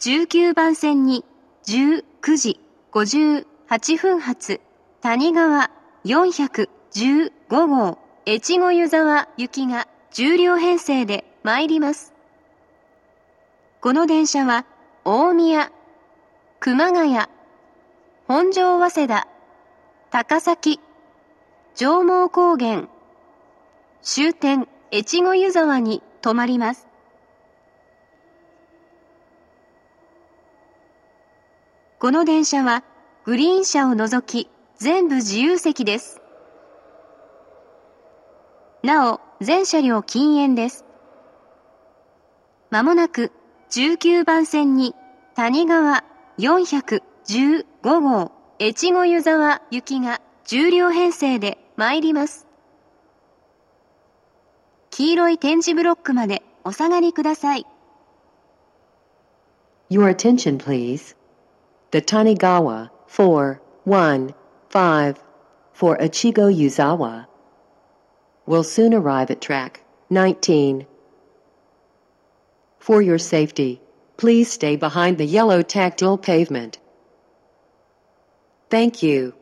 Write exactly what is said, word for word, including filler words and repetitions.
じゅうきゅうばん線にじゅうくじごじゅうはっぷん発谷川よんひゃくじゅうご号越後湯沢行きがじゅう両編成で参ります。この電車は大宮、熊谷、本庄早稲田、高崎、上毛高原、終点越後湯沢に停まります。この電車はグリーン車を除き全部自由席です。なお、全車両禁煙です。まもなくじゅうきゅうばん線に谷川よんひゃくじゅうご号越後湯沢行きがじゅう両編成で参ります。黄色い点字ブロックまでお下がりください。 Your attention, please. The Tanigawa four one five for Echigo Yuzawa will soon arrive at track nineteen. For your safety, please stay behind the yellow tactile pavement. Thank you.